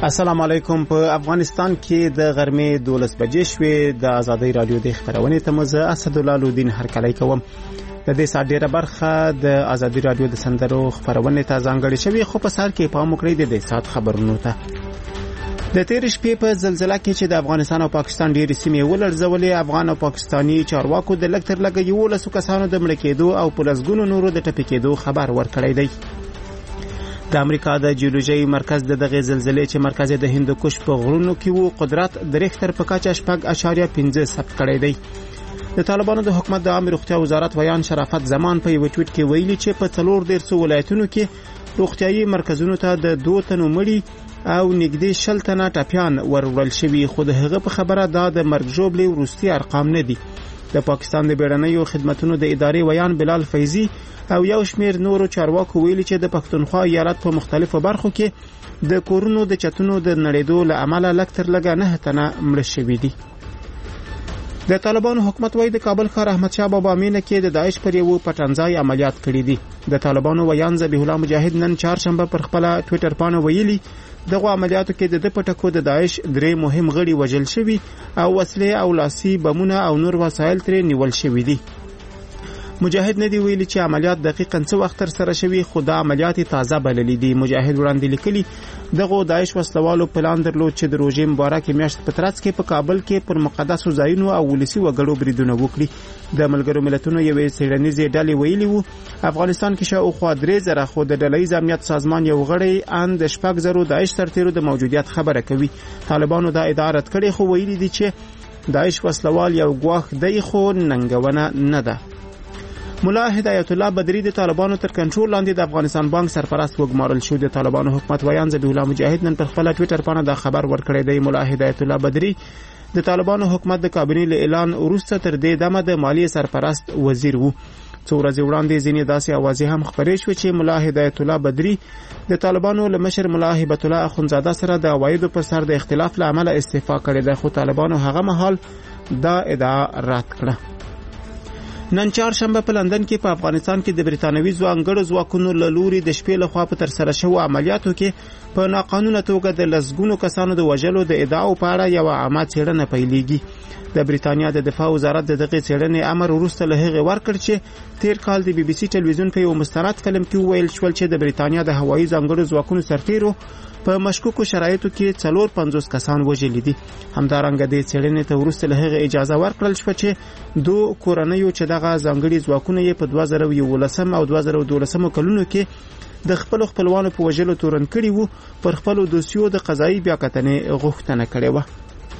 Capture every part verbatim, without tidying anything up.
السلام علیکم. په افغانستان کې د غرمې دولس بجې شوې. د ازادي رادیو د خبرونې ته مزه اسدالله لودین هرکلی کوم. د دې ساعت ډیره برخه د ازادي رادیو د سندرو خبرونه ته ځانګړې شوې، خو په سر کې پام وکړئ د دې ساعت خبرونو ته. د تیر شپې په زلزلہ کې چې د افغانستان او پاکستان ډېرې سیمې ولړزولې، افغان او پاکستانی چارواکو د لږ تر لږه یولسو کسانو د مړه کېدو او په لسګونو نورو د ټپي کېدو خبر ورکړی دی. د امریکا د جیولوژي مرکز د دغه زلزلې چې مرکز د هندوکش په غرونو کې وو قدرت د ریختر په کچه شپږ اعشاریه پنځه ثبت کړی دی. د طالبانو د حکومت د عامه روغتیا وزارت ویان شرافت زمان په یو ټویټ کې ویلي چې په څلور دیرسو ولایتونو کې روغتیايي مرکزونو ته د دوه تنو مړي او نږدې شل تنه ټپیان ورول شوي، خو د هغه په خبره دا د مرګ ژوبلې وروستي ارقام نه دي. د پاکستان د بیړنیو خدماتو د ادارې ویان بلال فیضی او یو شمیر نورو چارواکو ویلي چې د پښتونخوا ایالت په مختلفو برخو کې د کورونو د چتونو د نړیدو له امله لږ تر لږه نه تنه مړه شوي دي. د طالبانو حکومت وايي د کابل ښار احمد شاه بابا مینه کې د داعش پر یو پټنځای عملیات کړي دي. د طالبانو ویان ذبیح الله مجاهد نن چهارشنبه پر خپل ټویټر باندې ویلي دغه عملیاتو کې د پټکو د داعش درې مهم غړي وژل شوي او وسلې او لاسي بمونه او نور وسایل ترې نیول شوي دي. مجاهد نه دی ویلي چې عملیات دقیقاً څه وخت تر سره شوي، خو دا عملیات تازه بللي دي. مجاهد وړاندې لیکلي دغه داعش وسلوالو پلان درلود چې د روژې مبارکې میاشت په ترڅ کې په کابل کې پر مقدسو ځایونو او ولسي وګړو بریدونه وکړي. د ملګرو ملتونو یوې څېړنیزې ډلې ویلي وو افغانستان کې شاوخوا درې زره، خو د ډلهییز امنیت سازمان یو غړی ان د شپږ زرو داعش سرتیرو د موجودیت خبره کوي. طالبانو دا ادعا رد کړې، خو ویلي دي چې داعش وسلوال یو ګواښ دی خو ننګونه نه ده. مولا هدایت الله بدری د طالبانو تر کنټرول لاندې د افغانستان بانک سرپرست وګمارل شو. د طالبانو حکومت ویان ذبیح الله مجاهد نن پر خپل ټویټر باندې دا خبر ورکړی دی. مولا هدایت الله بدری د طالبانو حکومت د کابینې له اعلان وروسته تر دې دمه د مالیې سرپرست وزیر وو. څو ورځې وړاندې ځینې داسې اوازې هم خبرې شوې چې مولا هدایت الله بدری د طالبانو له مشر مولا هبت الله اخونزاده سره د عوایدو پر سر د اختلاف له امله استعفا کړې ده، خو طالبانو هغه مهال دا ادعا رد کړه. نن چهارشنبه په لندن کې په افغانستان کې د بریتانوي ځوانګړو ځواکونو له لوري د شپې لخوا په ترسره شوو عملیاتو کې په ناقانونه توګه د لسګونو کسانو د وژلو د ادعاو په اړه یوه عامه څېړنه پیلېږي. د بریتانیا د دفاع وزارت د دغې څېړنې امر وروسته له هغې ورکړ چې تیر کال د بي بي سي ټلویزیون په یو مستند فلم کې وویل شول چې د بریتانیا د هوایي ځانګړو ځواکونو سرتیرو په مشکوکو شرایطو کې څلور پنځوس کسان وژلي دي. همدارنګه د څېړنې ته وروسته له هغې اجازه ورکړل شوه چې دوه کورنیو چې دغه ځانګړي ځواکونه یې په دوه زره یولسم او دوه زره دولسم کلونو کې د خپلو خپلوانو په وژلو تورن کړي وو پر خپلو دوسیو د قضایي بیاکتنې غوښتنه کړې وه.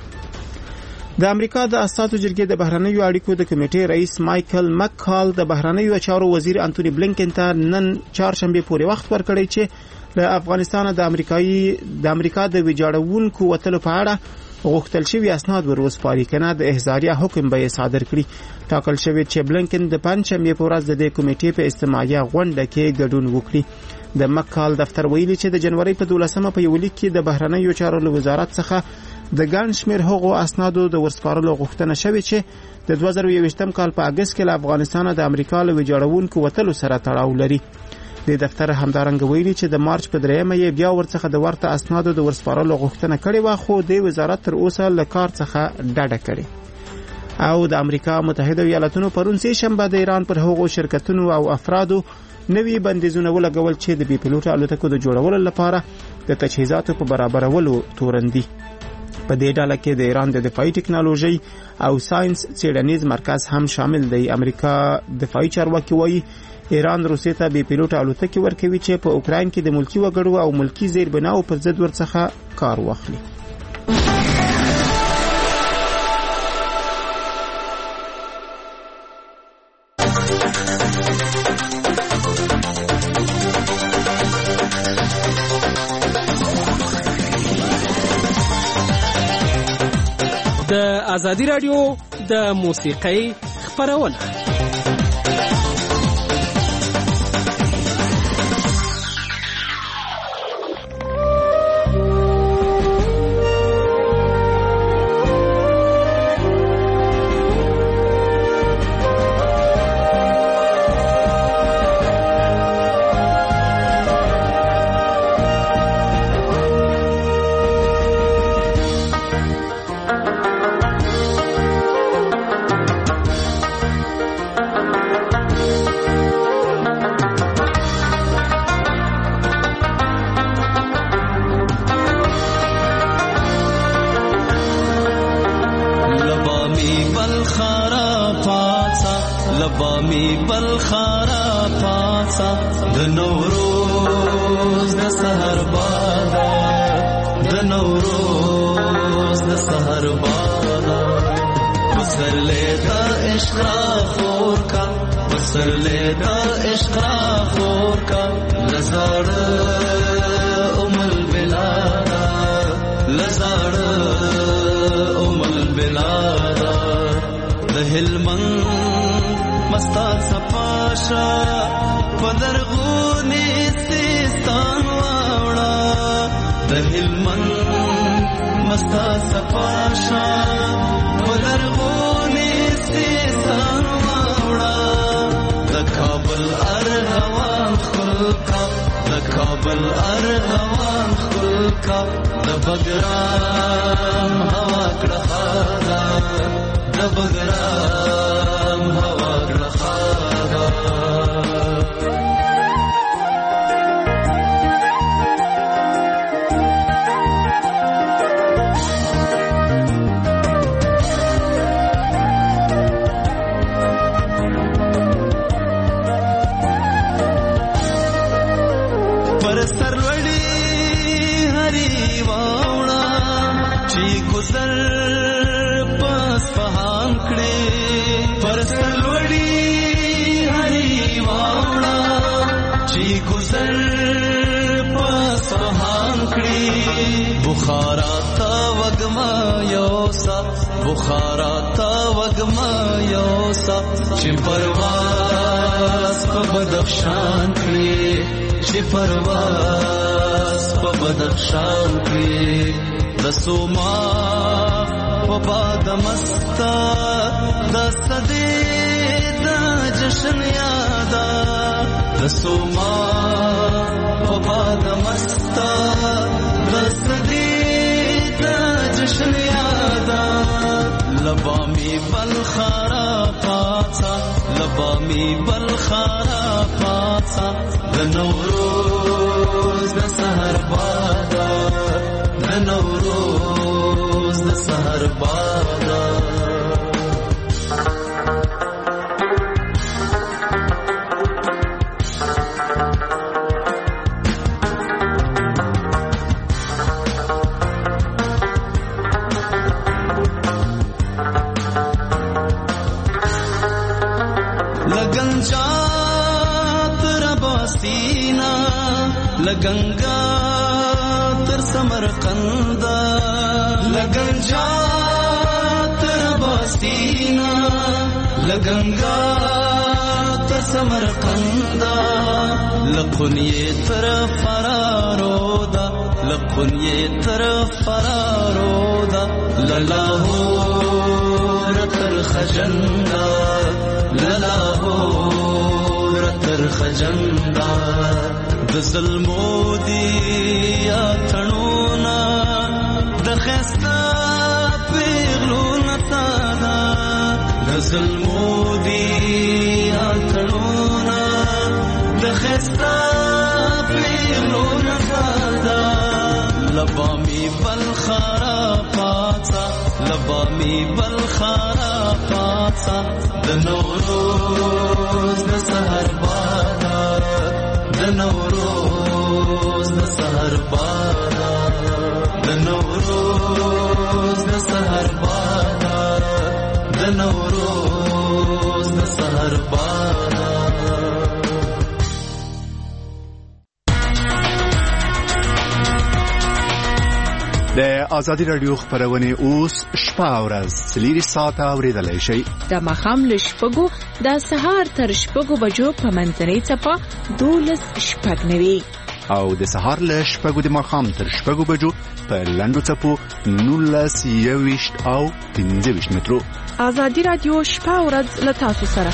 د امریکا د اساساتو جرګې د بهرنیو اړیکو د کمیټې رئیس مایکل مکال د بهرنیو چارو وزیر انټونی بلینکن ته نن چهارشنبه پورې وخت ورکړی چې د افغانستان د امریکایي د امریکا د ویجاړونکو وتلو په اړه غوښتل شوي اسناد ور وسپاري، کنه د احضاریه حکم به صادر کړي. ټاکل شوی چې بلینکن د پنځشنبه په ورځ د دې کمیټې په اجتماعي غونډه کې ګډون وکړي. د مکال دفتر ویلي چې د جنوري په دولسمه په یو لیک کې د بهرنیو چارو له وزارت څخه د ګڼ شمېر هغو اسنادو د ورسپارلو غوښتنه شوې چې د دوه زره یوویشتم کال په اګست کې له افغانستان د امریکا له ویجاړونکو وتلو سره تړاو لري. د دفتر همدارنګه ویلي چې د مارچ په دریمه یې بیا ورڅخه د ورته اسنادو د ورسپارلو غوښتنه کړې وه، خو د وزارت تر اوسه له کار څخه ډډه کړې. او د امریکا متحده ایالاتونو پرون سه شنبه د ایران پر هغو شرکتونو او افرادو نوي بندیزونه ولګول چې د بي پیلوټ الوتکو د جوړولو لپاره د تجهیزاتو په برابرولو تورندي. په دې ډله کې د ایران د دفاعي ټکنالوژي او ساينس څېړنیز مرکز هم شامل دی. امریکا دفاعي چارواکي وایي ایران روسیې ته بي پیلوټ الوتکې ورکوي چې په اوکراین کې د ملکی وګړو او ملکی زیربناو پر ضد ورڅخه کار واخلي. د ازادي رادیو د موسیقۍ خبرونه لبامي بلخارا پاسا د نوروز د سحر بادا د نوروز د سحر بادا پسرلې دا عشق خور کا پسرلې دا عشق خور کا لزړ امل بلادا لزړ امل بلادا د هلمند مستا صفاشا پدرغونی سیستان واوڑا د هلمند مستا صفاشا پدرغونی سیستان واوڑا د کابل ارغوان خلقا د کابل ارغوان خلقا د بګرام هوا کړه د بګرام هوا کړه پر سرلوړي هري واوړه چې گزر پس پهان کړي پر سرلوړي هري واوړه چې گزر پس پهان کړي بخارا تا وګما یوسا بخارا تا وګما یوسا چې پرواز په بدخشان کړي چې پرواز په بدخشان کې د سوما په باد مستا د صدې د جشن یادا د سوما په باد مستا د صدې د جشن یادا لبامي بلخارا پاڅا لبامي بلخارا پاڅا د نوروز د سحر بادا د نوروز د سحر بادا لګنجا تر باسینا لګنګا تر سمرقند لګنجا تر باسینا لګنګا تر سمرقند لقنیه تر فرارودا لقنیه تر فرارودا للاهور تر خجندا للاهور تر خجندا د ظلمو دی یا تنونا د خستا پیغلو نتادا د ظلمو دی یا تنونا د خستا پیغلو نتادا لبامی بلخارا پاڅا لبامی بلخارا پاڅا د نوروز د سحر بادا د نوروز د سحر بادا د نوروز د سحر بادا د نوروز د سحر بادا د ازادي رادیو خبرونه اوس شپه او ورځ څلور ساعته اوریدلای شئ د مخام له شپږو د سهار تر شپږو بجو په منځنۍ چپه دولس شپږ نوي او د سهار له شپږو د مخام تر شپږو بجو په لنډو چپو نولس یويشت او پنځه ویشت مترو ازادي رادیو شپه او ورځ له تاسو سره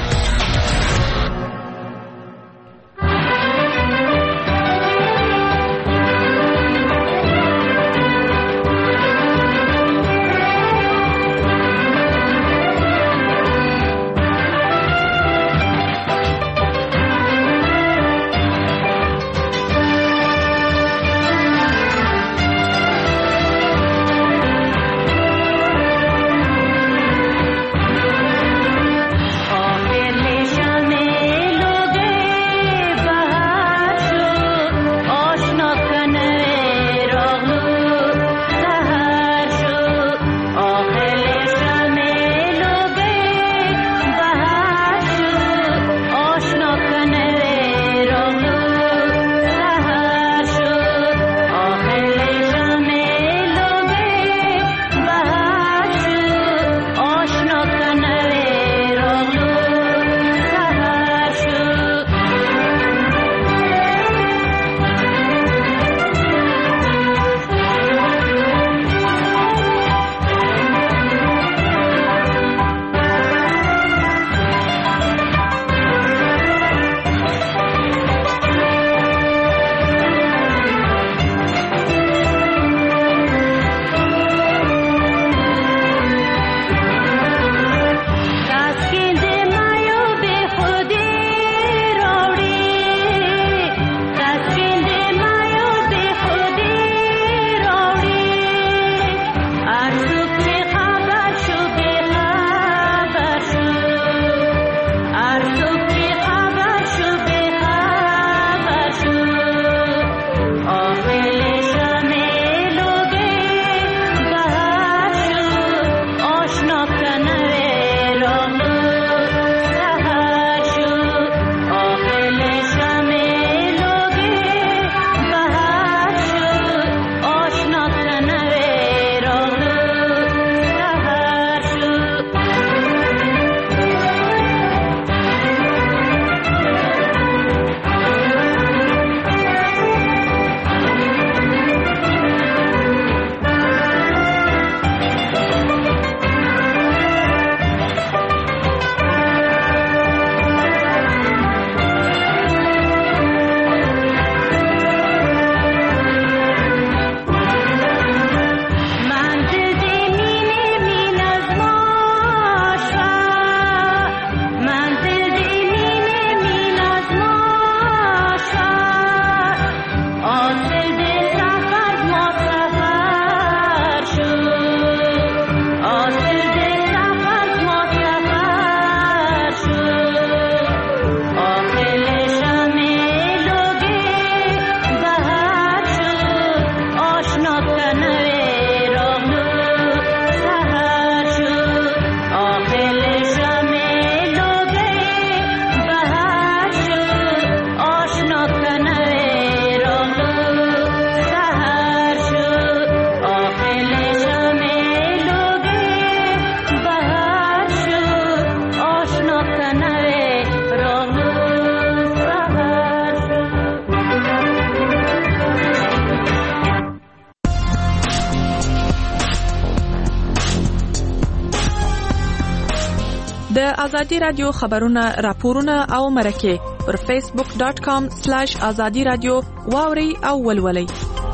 د ازادي رادیو خبرونه راپورونه او مرکه پر فیسبوک ډاٹ کام سلیش ازادي رادیو واوري او ولولئ.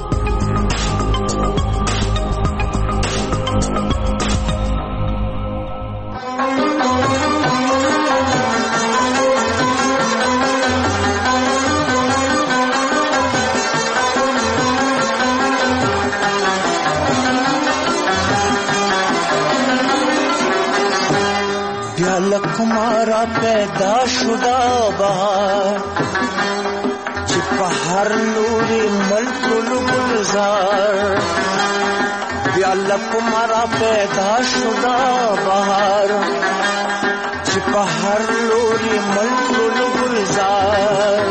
لکمارا پیدا شدا بہار چپا ہر لوری ملک گلزار بیا لکمارا پیدا شدا بہار چپا ہر لوری ملک گلزار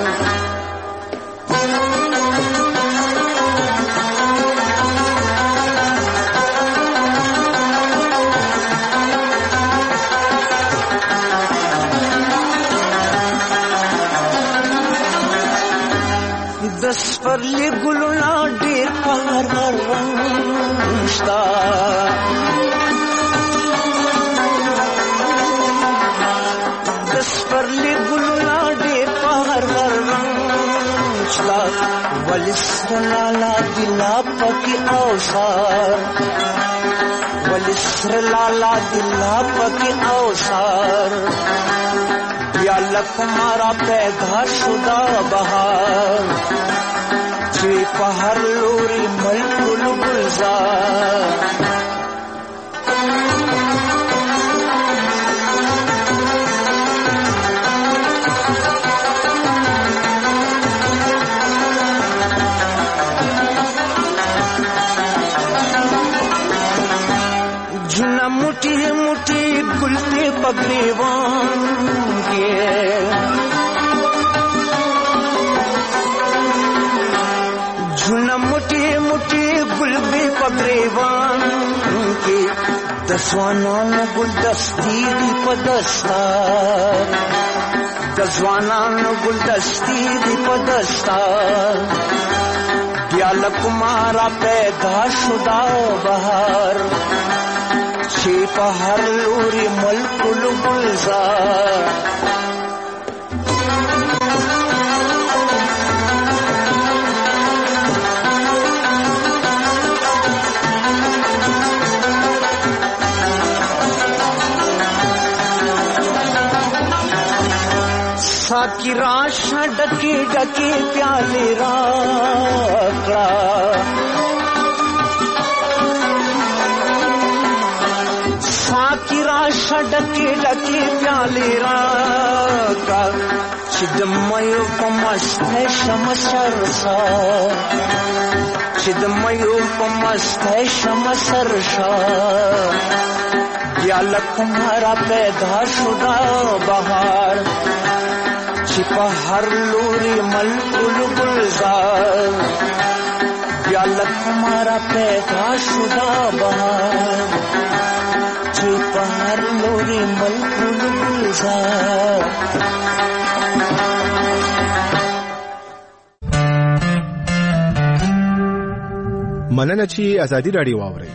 دس پر لی گلونا ډیر پهر رنگشتا دس پر لی گلونا ډیر پهر رنگشتا ولسر لالا دلا پکی اوسار ولسر لالا دلا پکی اوسار یا لکمارا پیدا شدا بہار چی پہر لوری ملک گلزار جنا مٹی مٹی گلتے پگریوان کے جنا مٹی مٹی گلبے پگریوان کے دسوانان گلدستی دی پدستار دسوانان گلدستی دی پدستار یا لکمارا پیدا شدا بہار چی پہر لوری ملک گلزار ساکی راشا ڈکی ڈکی پیالے راکڑا ساکی راشا ڈکی ڈکی پیالے راکڑا چدمیو پمستے شمسر سا چدمیو پمستے شمسر شا یا لکمارا پیدا شدا بہار چپا ہر لوری ملک گلزار یا لکمارا پیدا شدا بہار چپا ہر لوری ملک گلزار. مننه چې ازادي رادیو واورئ.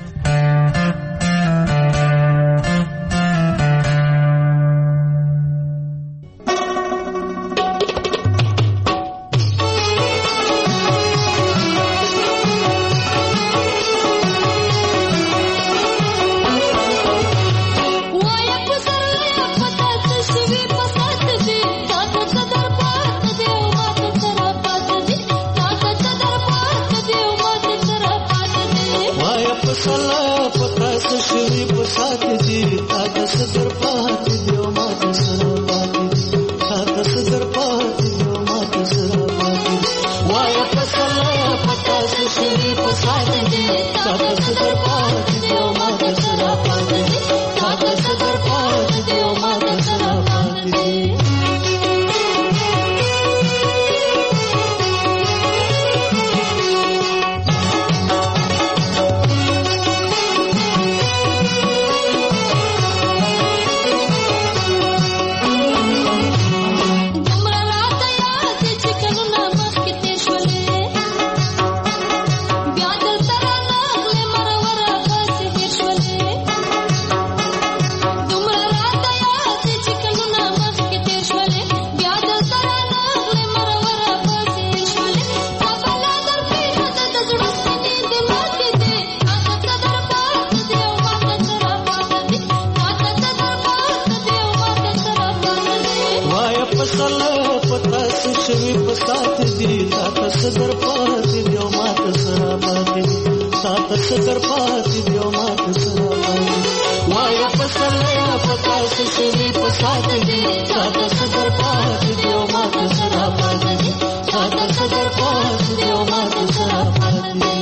فصل پتا شوي پسات دي تا صدر پات دی او مات سره پاتې تا صدر پات دی او مات سره پاتې وای فصل پتا شوي پسات دي تا صدر پات دی او مات سره پاتې تا صدر پات دی او مات سره پاتې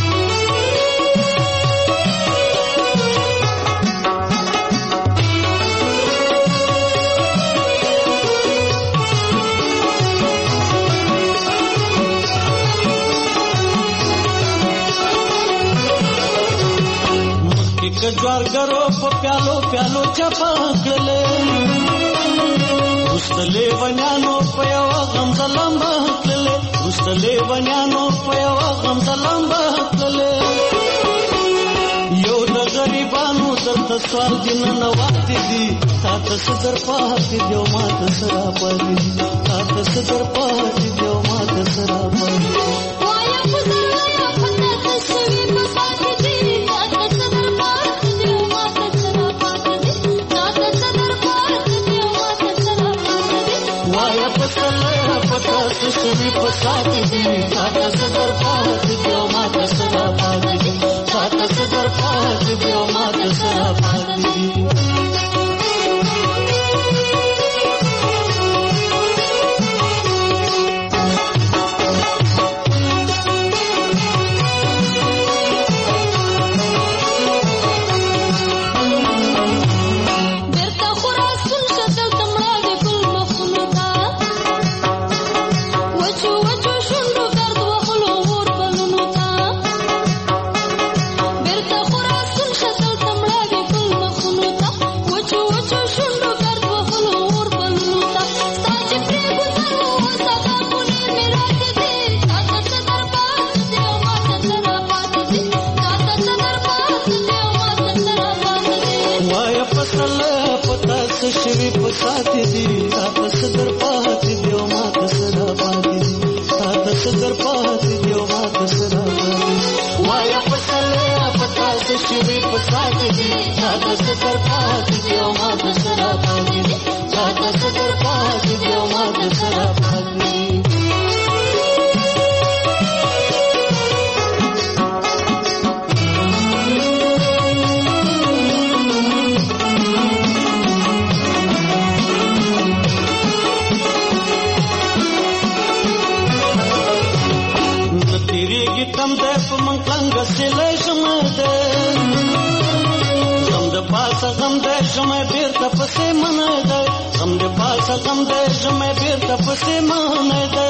جوارګرو په پیالو پیالو چپا کړلې وستلې ونیانو په یو غم زلمبا کړلې وستلې ونیانو په یو غم زلمبا کړلې یو د غریبانو درته سوال دین نه واتې دي تاسو صدر پاتې دی او ماته سره پاتې تاسو صدر پاتې دی او ماته سره پاتې وای په زړه په تاسو شوي په پاتې دي تاسو صدر شوي پسات دي تا صدر پات دی او مات سره پات دي تا صدر پات دی او مات سره پات دي شوي پسات دي تا صدر پات دی او مات سره پاتې تا صدر پات دی او مات سره پاتې وای فصل پتا شوي پسات دي تا صدر پات دی او مات سره پاتې تا صدر پات دی او مات سره پاتې کم دې په منګنګ سره شمته زم د پاسه زم دې شمه بیرته پسې منه ده زم د پاسه زم دې شمه بیرته پسې منه ده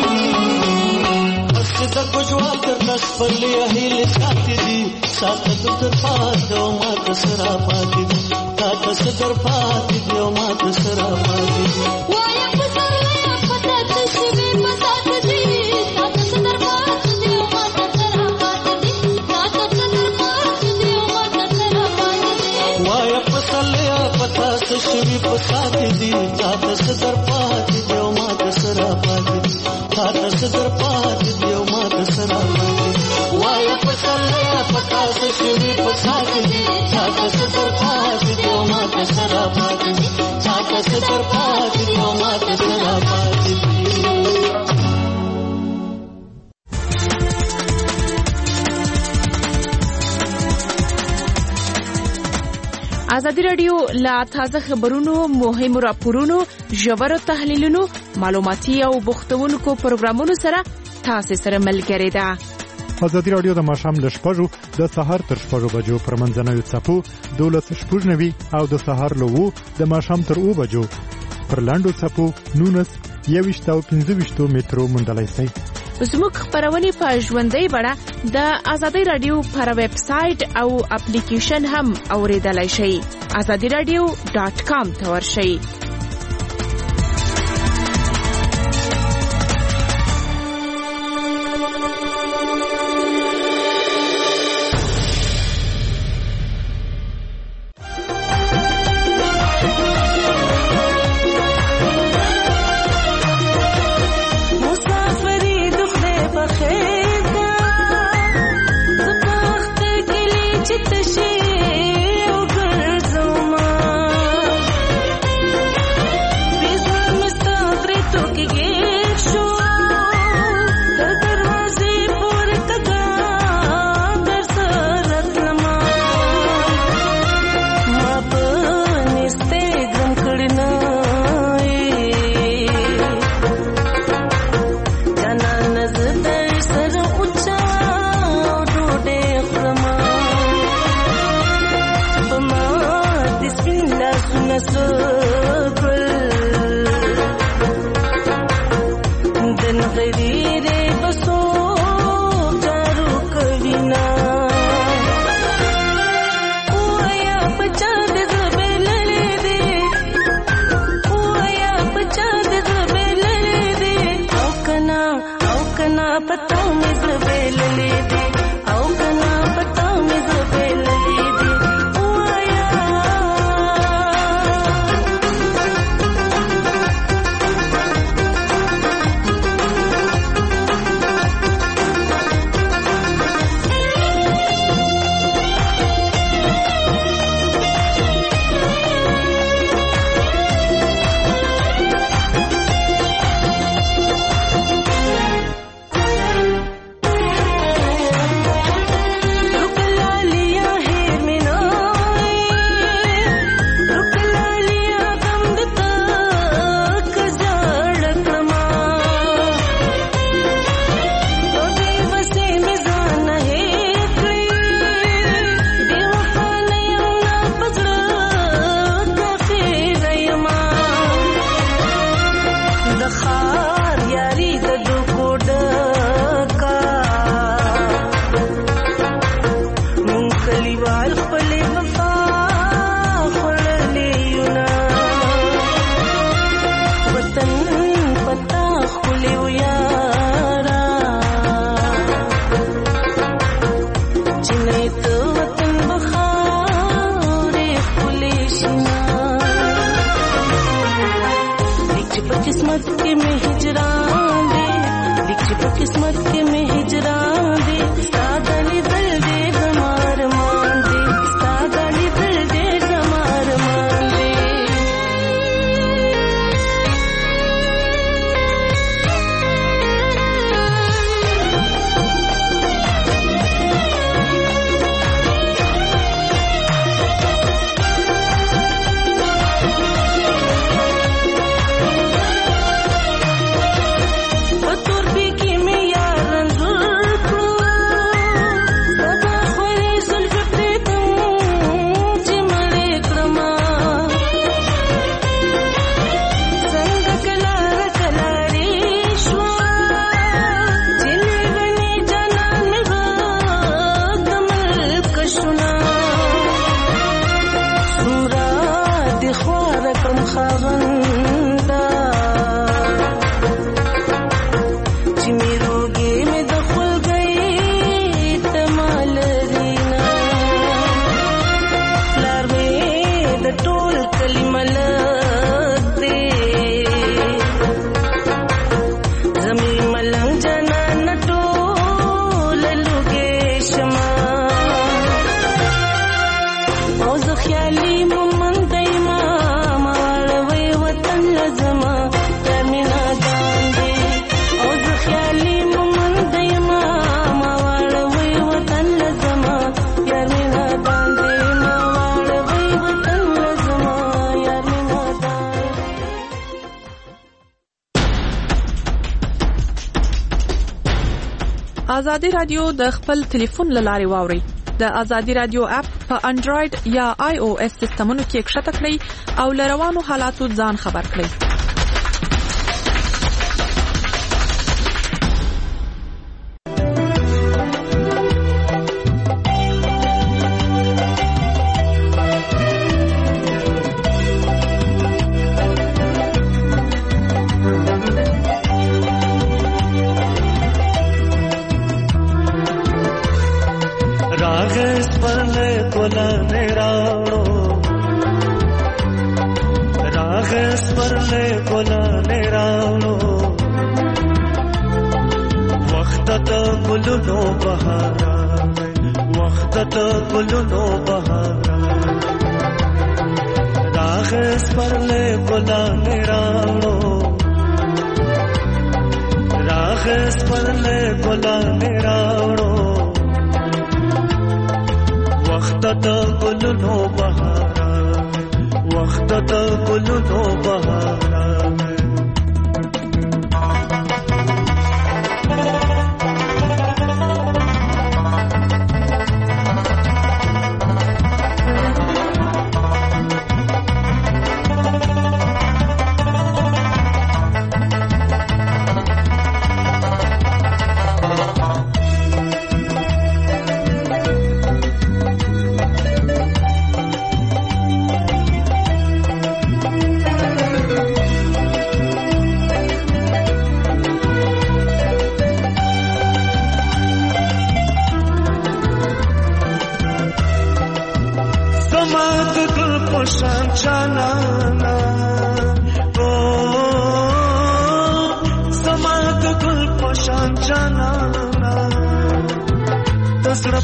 پس د کوجوال تر داس پرلې هیل ساتي دي سات د تر پات او مات سره پاتې دي تا صدر پات دی او مات سره پاتې دي وای په سره پتا څه شي په سات دي تا صدر پات دی او مات سره پاتې دي تا صدر پات دی او مات سره پاتې دي وای په سره پتا څه شي په سات دي تا صدر پات دی او مات سره پاتې دي تا صدر پات دی او مات سره پاتې دي وای په سره پتا څه شي په سات دي تا صدر پات دی او مات سره پاتې دي تا صدر پات دی او مات سره پاتې دي ازادي رادیو لا تازه خبرونو مهم راپورونو ژور تحلیلونو معلوماتي او بوختونکو پروګرامونو سره تاسو سره ملګری ده. ازادي رادیو د ماښام له شپږو د سهار تر شپږو بجو پر منځنوي څپو دولس شپږ نوي او د سهار له وو د ماښام تر اوو بجو پر لاندو څپو نونس یویشت او پنځه ویشتو مترو موندلای شئ. زموږ خبرونه په ژوندۍ بڼه د ازادي رادیو پر ویب سټ او اپلیکیشن هم اوریدلای شئ. ازادي رادیو ډاټ کام ته ورشئ. تشي وقرزوما पता में ज़बेल ले दे औ कना पता में ज़बेल ले दे किस्मत के में हिजरान दे सागली दिल दे जमार मान दे सागली दिल दे जमार मान दे آزادی رادیو د خپل ټلیفون لارې واوري د آزادی رادیو اپ په انډراید یا آی او اس سیستمونو کې کښته کړئ او لروانو حالاتو ځان خبر کړئ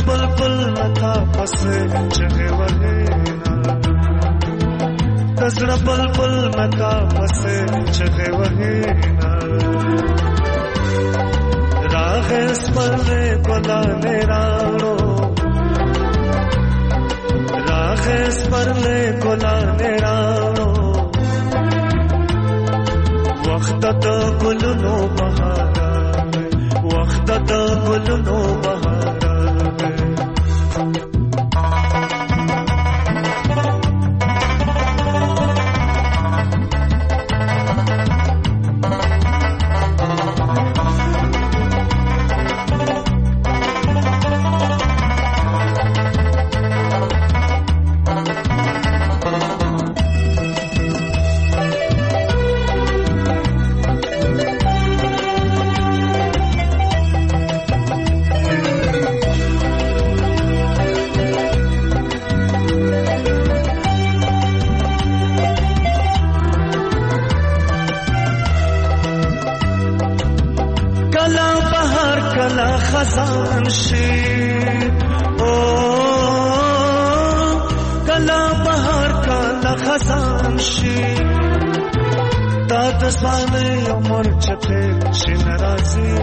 بلبل نتا پس چغه وهینا تزړه بلبل نتا پس چغه وهینا راغس پر ګلانه راړو راغس پر ګلانه راړو وخت د ګلونو بهار وخت د ګلونو بهار خزان شي او کلا بهار کلا خزان شي تا د سانه عمر چته شي ناراضي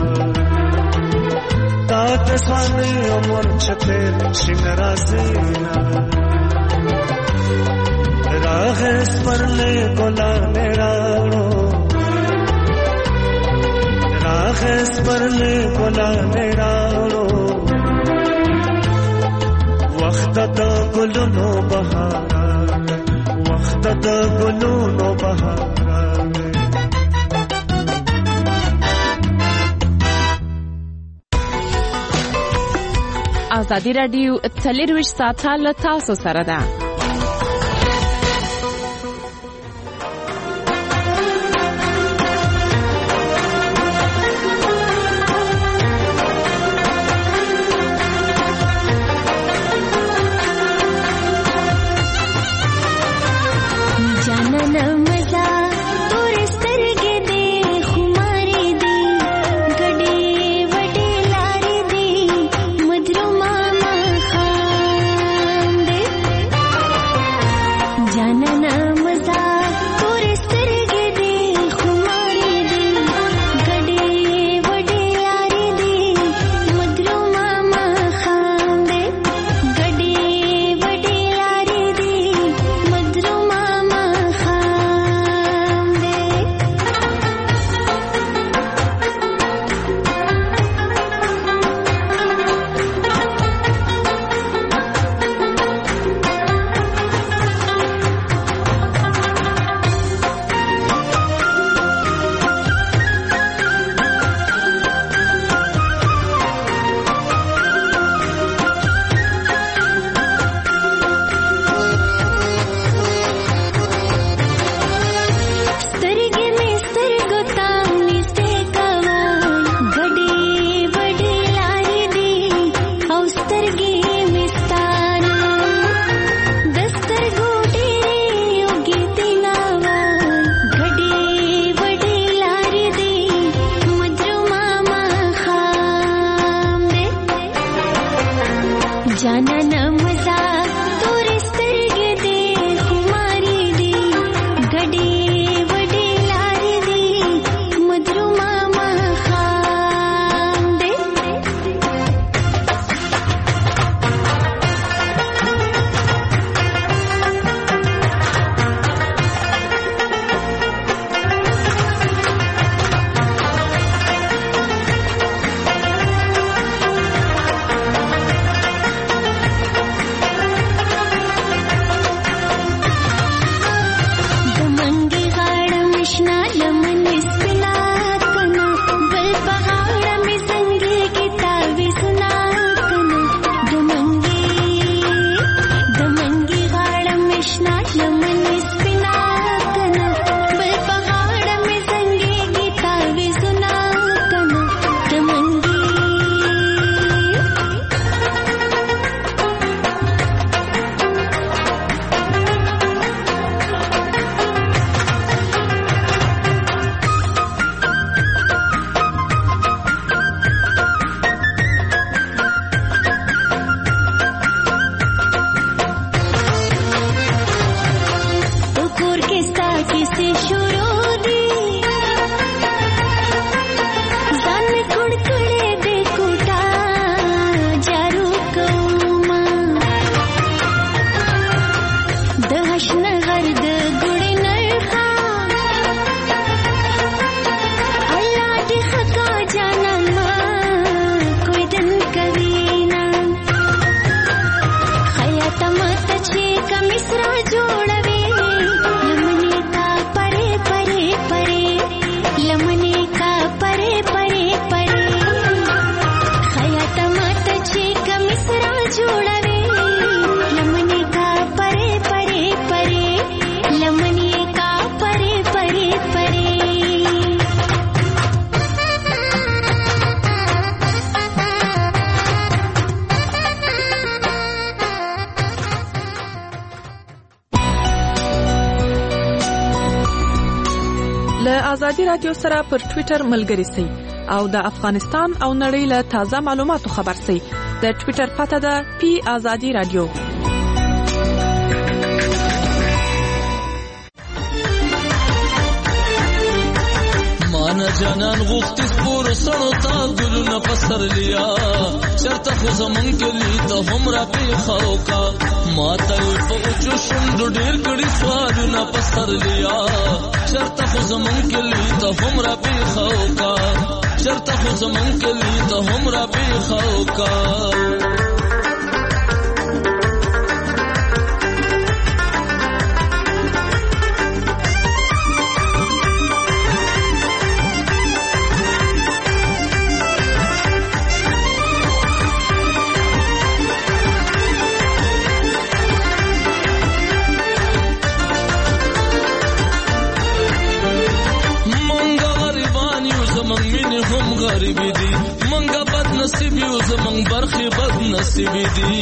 تا د سانه عمر چته شي ناراضي راغس پرله ګلانه راړو راغس پرله ګلانه راړو وخت د ګلونو بهار وخت د ګلونو بهار ازادي راډیو څلرویشت ساعته له تاسو سره ده. له ازادي رادیو سره پر ټوئیټر ملګري سئ او د افغانستان او نړۍ له تازه معلوماتو خبر سئ. د ټوئیټر پته ده پی ازادي رادیو. مانا جانان غوختی سپور سنو تا گلونا پسر لیا چرتا خو زمن کلی تا هم را پیخاو کا ماتا یو پا اچو شندو دیر کڑی سوالونا پسر لیا چرتا خو زمن کلی تا هم را پیخاو کا چرتا خو زمن کلی تا هم را پیخاو کا غریبی دی منگا بد نصیبی و زمان برخی بد نصیبی دی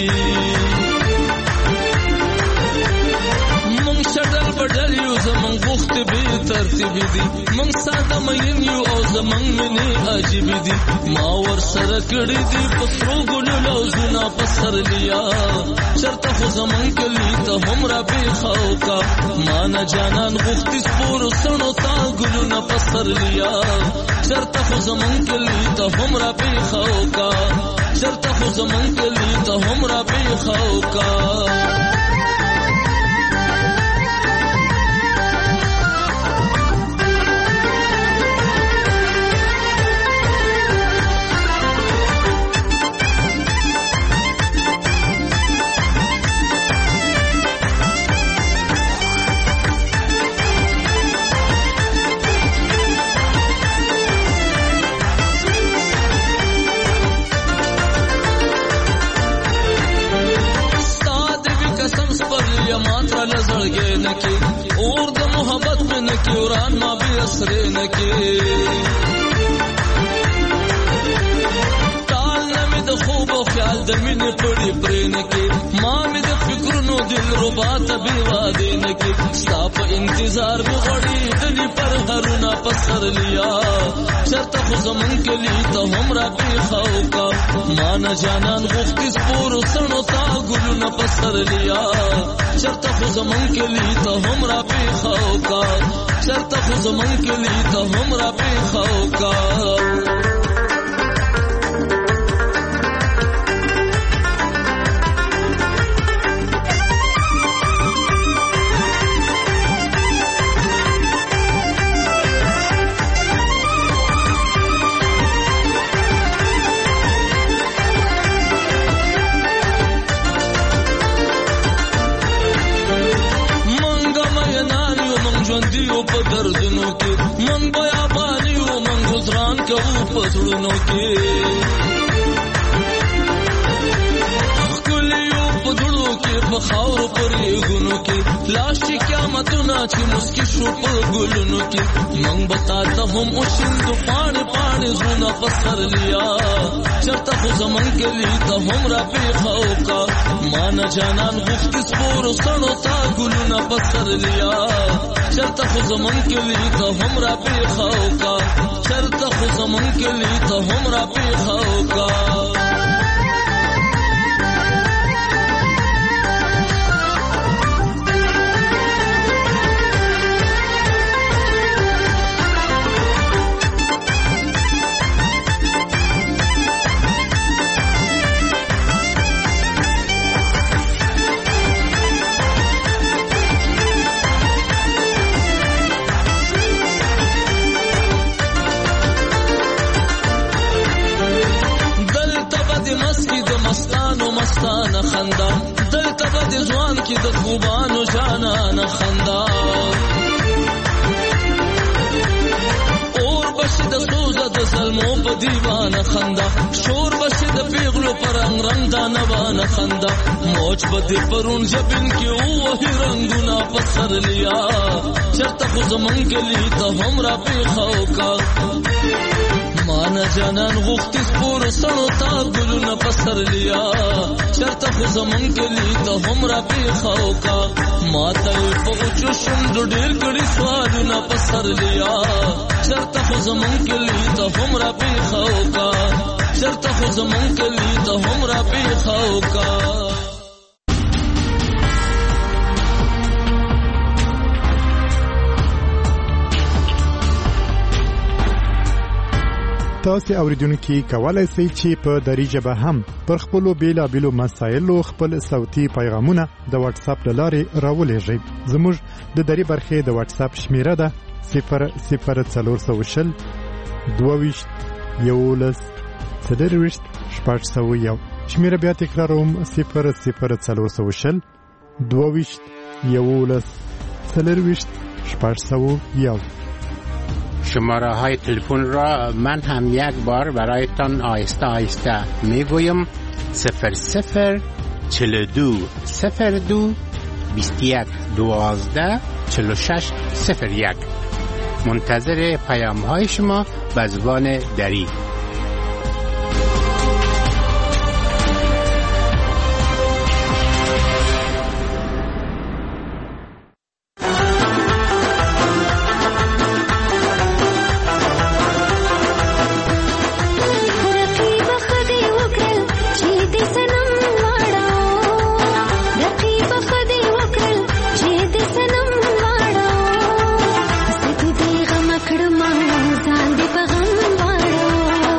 منگ شدل بدلی و زمان بخت بی ترتیبی دی منگ ساده مین یو او زمان منی عجیبی دی ما ور سر کڑی دی پسرو گلو لوزونا پسر لیا چرتا خو زمان کلی تا هم را بی خواو کا مانا جانان بختی سپور سنو تا گلو نا پسر لیا چرتا خو زمان کلی تا هم را بی خواو کا چرتا خو زمان کلی تا هم را بی خواو کا لزړګې نکي اور د محبت مې نکي وران ما به اسره نکي ټال مې د خوب او خیال د مینې پړې پرې نکي ما مې د فکرونو دل ربا ته بي واده نکي صاف انتظار مې غړي دلی پر هرونه پسر لیا چرته خو زمون کلی ته هم را بي خاو کا مان جانان غوښتي سپور سنو تا ګلونه پسر لیا چرتا خو زمن کلی تا هم را پی خواو کا چرتا خو زمن کلی تا هم را پی خواو کا ژوندیو په دردونو کې من بیابانیو من گزاران کوو په زړونو کې ښکلیو په زړو کې په خاورو پرېږونو کې لاس چې قیامتونه چې مسکي شو په ګلونو کې من به تا ته هم وشیندو پاڼې پاڼې زړونه په سر لیا چرته خو زمن کلي ته هم را پېښه کا مان جانان غوښتي سپورو سړو تا ګلونه په سر لیا چرتا خو زمون کلی ته هم را پیخاو کا چرتا خو زمون کلی ته هم را پیخاو کا مستانه خندا دلته به د ځوان کې د خوبانو جانانه خندا اور بشي د سوزه د ظلمو په دیوانه خندا شور بشي د پیغلو پر رنگ رنگ دانوانه خندا موج به د پرون جبین کې وهي رنگونه په سر لیا چرته خو زمون کلی ته هم را پیښاو کا مان مانا جانان غوختی سپور سړو تا ګلونه پسر لیا چرته خو زمون کلی ته هم را پیښاو کا ما ته په اوچو شوندو ډېر کړي سوالونه پسر لیا چرته خو زمون کلی ته هم را پیښاو کا چرته خو زمون کلی ته هم را پیښاو کا تاسو اوریدونکو کولای شئ چې په دری ژبه هم پر خپل بیلابېلو مسایلو خپل صوتي پیغامونه د واتس اپ لارې راولېږئ. زموږ د دری برخې د واتس اپ شمیره ده صفر صفر څلور سوه شل دوه ویشت یولس څلور ویشت شپږ سوه یو. شمیره بیا تکراروم صفر صفر څلور سوه شل دوه ویشت یولس څلور ویشت شپږ سوه یو. شماره های تلفن را من هم یک بار برایتان آهسته آهسته میگویم صفر صفر چل دو صفر دو بیست یک دوازده چل شش صفر یک. منتظر پیام های شما به زبان دری. ځان دې په غم واړو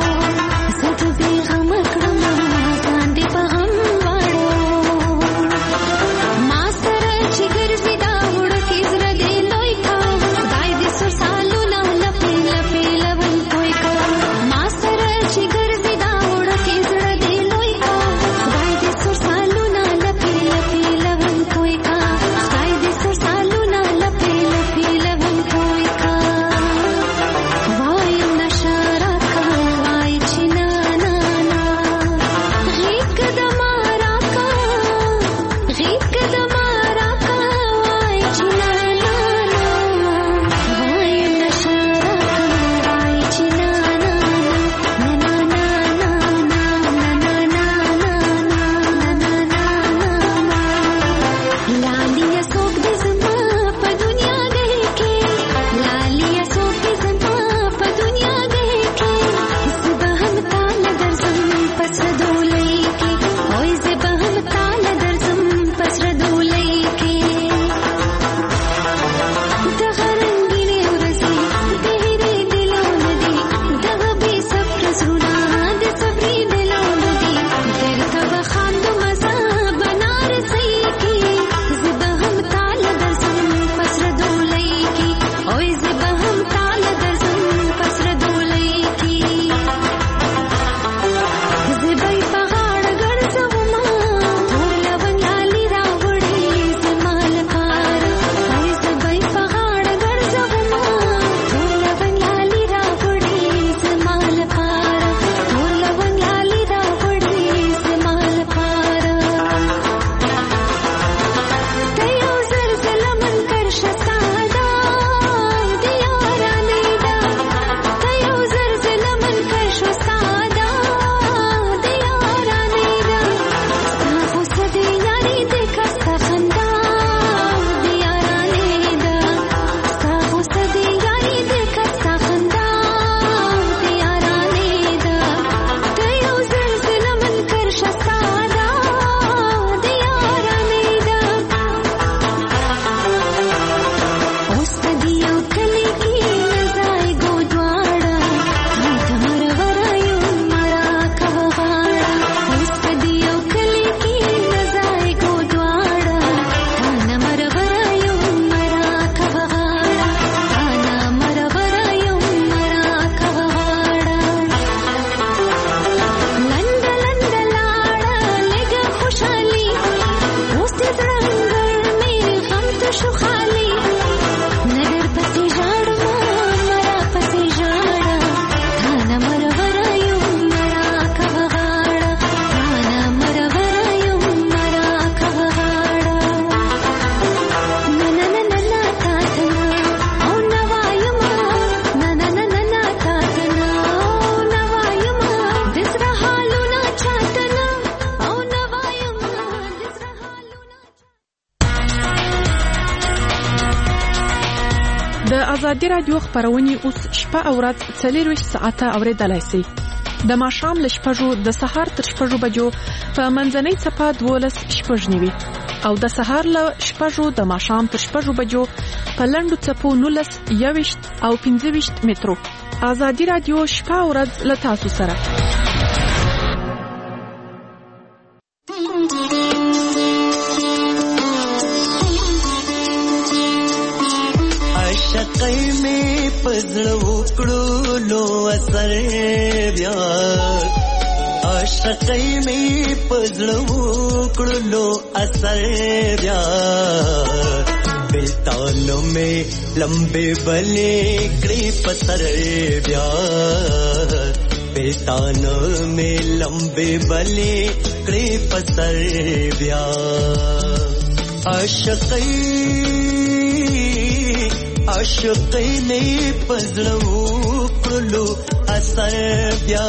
ازادي رادیو خبرونه اوس شپه او ورځ څلور ساعته اوریدلای شئ. د ماښام له شپږو د سهار تر شپږو بجو په منځنۍ څپه دولس شپږ نیوي او د سهار له شپږو د ماښام تر شپږو بجو په لنډو څپو نولس یويشت او پنځه ویشت مترو. ازادي رادیو شپه او ورځ له تاسو سره. عاشقۍ مې پزړه وکړو لو اثر بیا عاشقۍ مې پزړه وکړو لو اثر بیا بلتانو مې لمبے بلې کړې پسر بیا بلتانو مې لمبے بلې کړې پسر بیا عاشقۍ عاشقۍ مې پزړه وکړو اثر بیا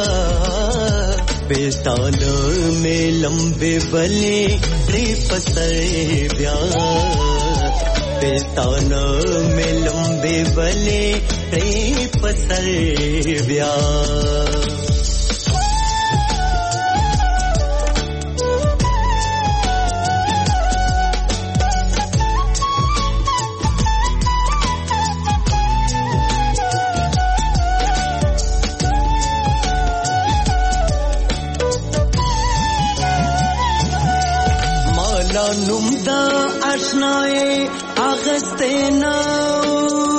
بلتانو مې لمبے بلې کړې پسر بیا بلتانو مې لمبے بلې کړې پسر بیا نوم دا آشنائے آغستے ناو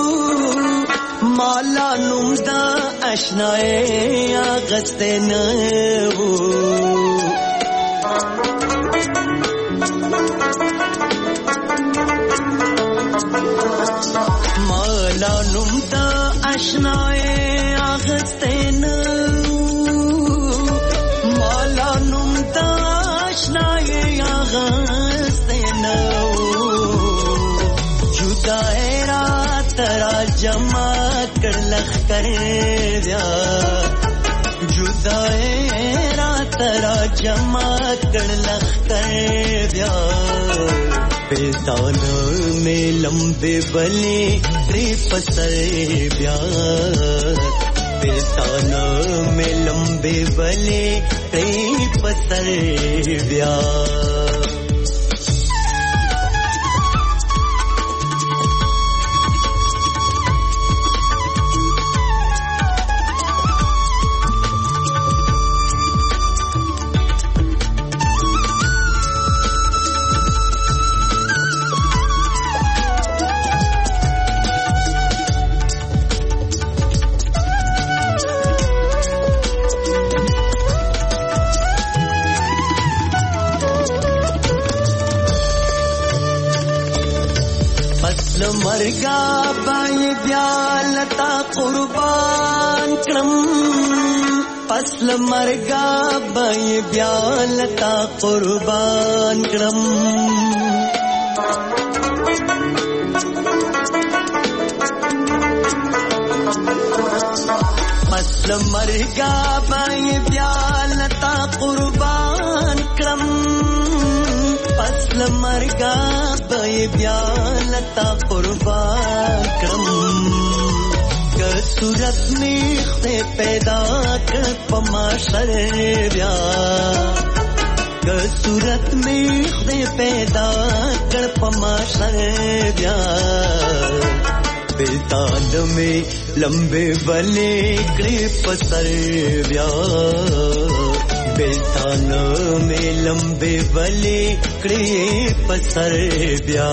مالا نوم دا آشنائے آغستے ناو مالا نوم دا آشنائے آغستے ناو مالا نوم دا آشنائے آغستے ترا جمع کر لخ کر دیا جدائے رات ترا جمع کر لخ کر دیا بلتانو میں لمبے بلے کڑے پسر بیا بلتانو میں لمبے بلے کڑے پسر بیا مرگا بای بیالتا قربان کرم فصل مرگا بای بیالتا قربان کرم فصل مرگا بای بیالتا قربان کرم فصل مرگا بای بیالتا قربان کرم که صورت میختے پیدا کر پماشر بیا که صورت میختے پیدا کر پماشر بیا بلتانو میں لمبے بلے کڑے پسر بیا بلتانو میں لمبے بلے کڑے پسر بیا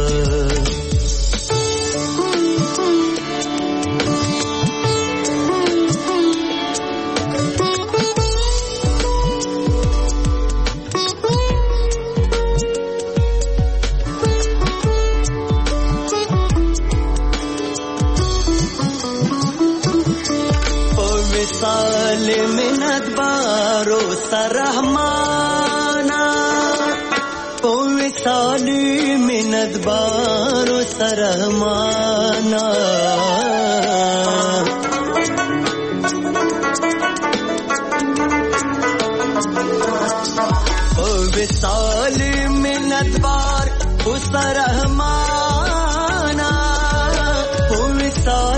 منت بارو سرحمانا پوی سالی منت بارو سرحمانا پوی سالی منت بار سرحمانا پوی سالی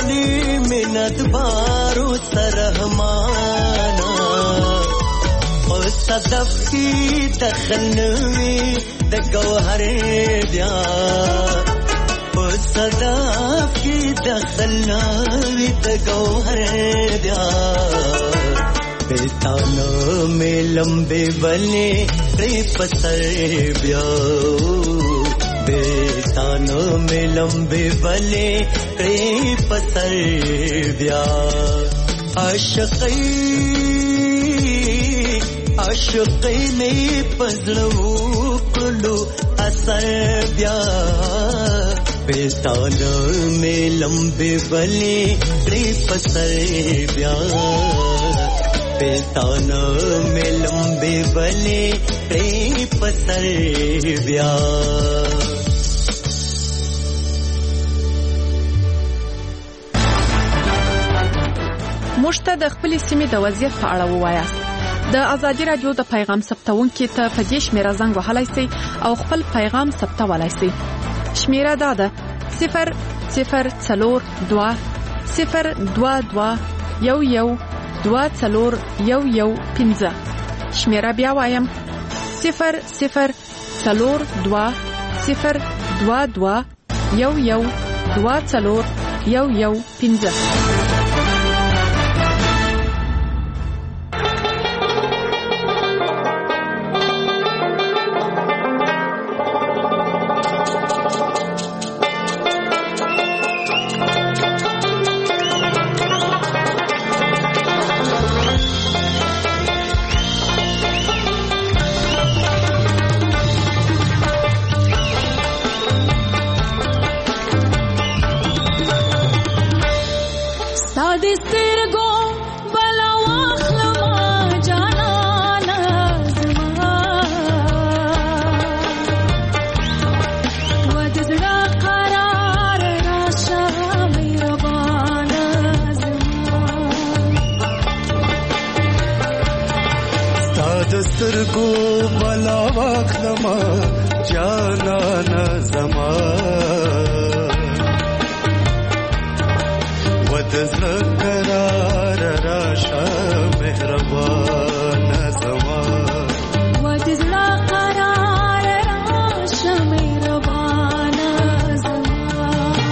میند بارو سرحمانا او صدف کی دخنوی د گوهر بیا او صدف کی دخنوی د گوهر بیا پلتانو میں لمبے بنے ری پسر بیا پلتانو میں لمبے بنے ری پسر بیا عاشقی عاشقی میں پزلو کلو اثر بیا پلتانو میں لمبے بنے ری پسر بیا پلتانو میں لمبے بنے ری پسر بیا موږ ته د خپلې سیمې د وضعیت په اړه ووایاست. د ازادي رادیو د پیغام ثبتونکي ته په دې شمیره زنګ وهلی سئ او خپل پیغام ثبتولی سئ. شمیره دا ده صفر صفر څلور دوه صفر دوه دوه یو یو دوه څلور یو یو پنځه. شمیره بیا وایم صفر صفر څلور دوه صفر دوه دوه یو یو دوه څلور یو یو پنځه. سترګو بلا واخلما جانانا زما ودزړه قرار راشه مهربان زما ودزړه قرار راشه مهربان زما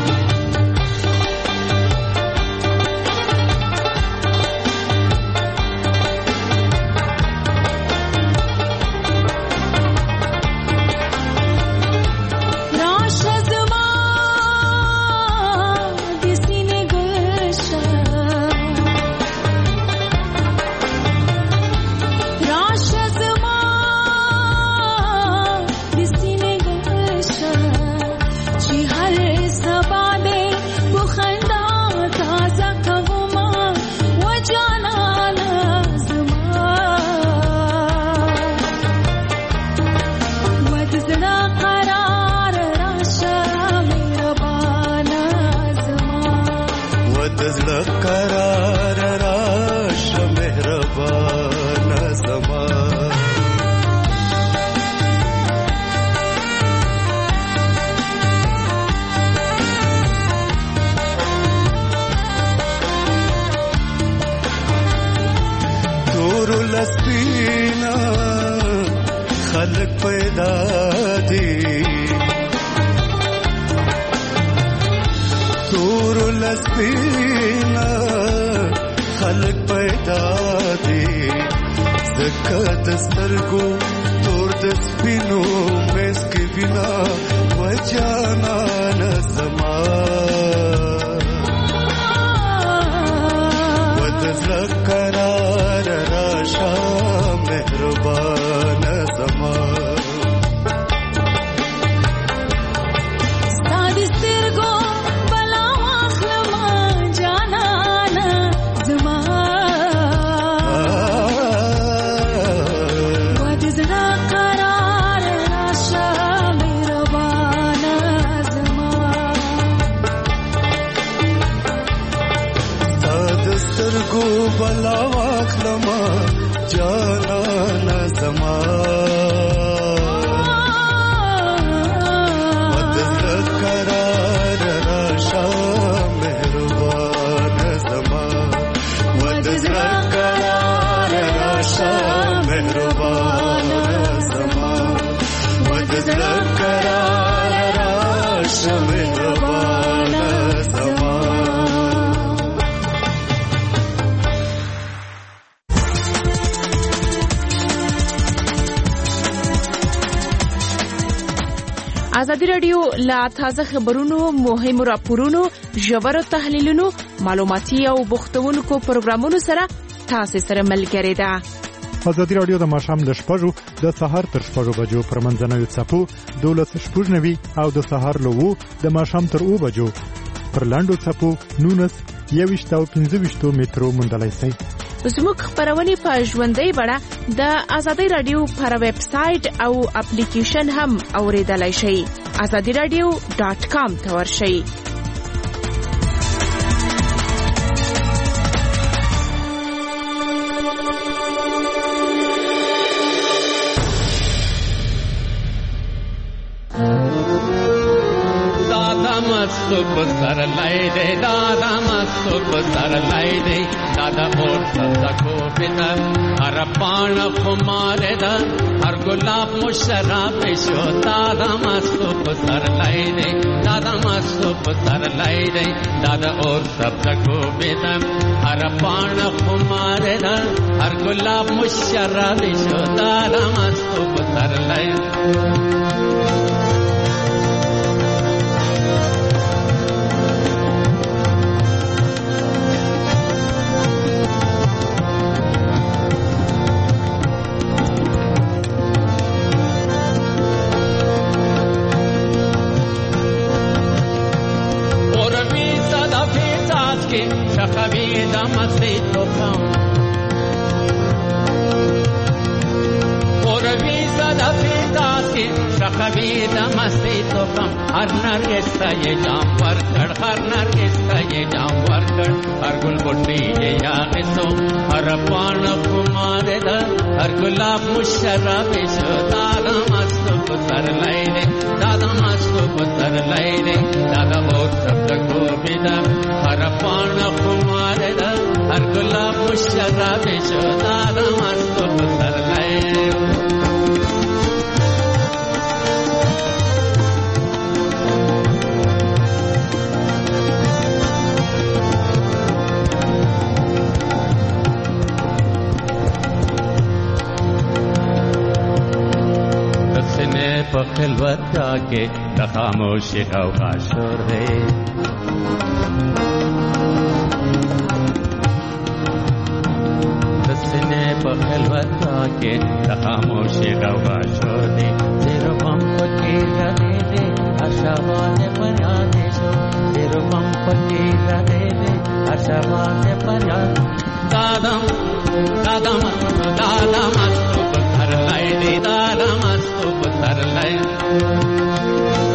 خلق پیدا دی تور لسپینا خلق پیدا دی زکه د سترګو تور د سپینو مسک بنا وجانا نظما ودذکر راشا مهربان زما بلا واخلما جانا زما ودذکر راشا مهربان زما ازادي رادیو لا تازه خبرونو، مهمو راپورونو، ژورو تحلیلونو، معلوماتي او بوختونکو پروګرامونو سره تاسو سره ملګری ده. ازادي رادیو د ماښام له شپږو د سهار تر شپږو بجو پر منځنوي څپو دولس شپږ نوي او د سهار له وو د ماښام تر اوه بجو پر لاندو څپو نونس یویشت او پنځه ویشتو مترو موندلای شئ. زموږ خبرونه په ژوندۍ بڼه د ازادي رادیو پر ویب سټ او اپلیکیشن هم اوریدلای شئ. azadi radio dot com ته ورشئ. Super sar lai de dada mastu sar lai de dada or sabda ko pita har paan khumare da har gulab musharab sho dada mastu sar lai de dada mastu sar lai de dada or sabda ko pita har paan khumare da har gulab musharab sho dada mastu sar lai Shakhavida masito kam Or visa da fitas ki Shakhavida masito kam Har nargista ye jam varkad Har nargista ye jam varkad Har gul butti ye yaagiso Har paan kumare da Har gulab musharab isho Dada mastu putar laide Dada mastu putar laide Dada or sabda ko bida Har paan kumare da Har gulab musharab isho Dada mastu putar laide Khilwat के खामोशी का शोर है दसने पर खिलवत के खामोशी का शोर है तेरे बम पके दे दे आशावाद बना दे सो तेरे बम पके दे दे आशावाद बना दादा दादा दादा मस्त कर लाई दे दादा मस्त कर लाई